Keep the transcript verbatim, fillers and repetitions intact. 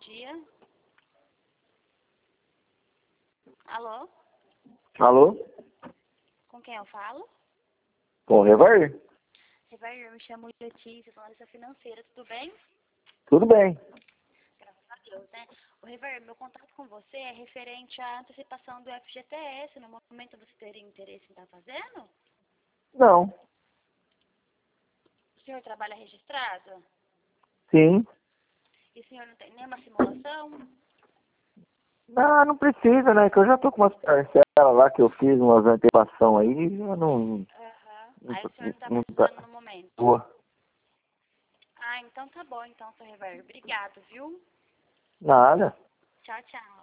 dia. Alô? Alô? Com quem eu falo? Com o Revair? Revair, eu me chamo Letícia, sou analista financeira, tudo bem? Tudo bem. Graças a Deus, né? O Revair, meu contato com você é referente à antecipação do F G T S. No momento você teria interesse em estar fazendo? Não. O senhor trabalha registrado? Sim. E o senhor não tem nenhuma simulação? Não, não precisa, né? Que eu já tô com umas parcelas lá que eu fiz, umas antecipação aí, já não... Aham. Não, Aí o senhor não está não precisando tá... no momento. Boa. Ah, então tá bom, então, seu Revair. Obrigado, viu? Nada. Tchau, tchau.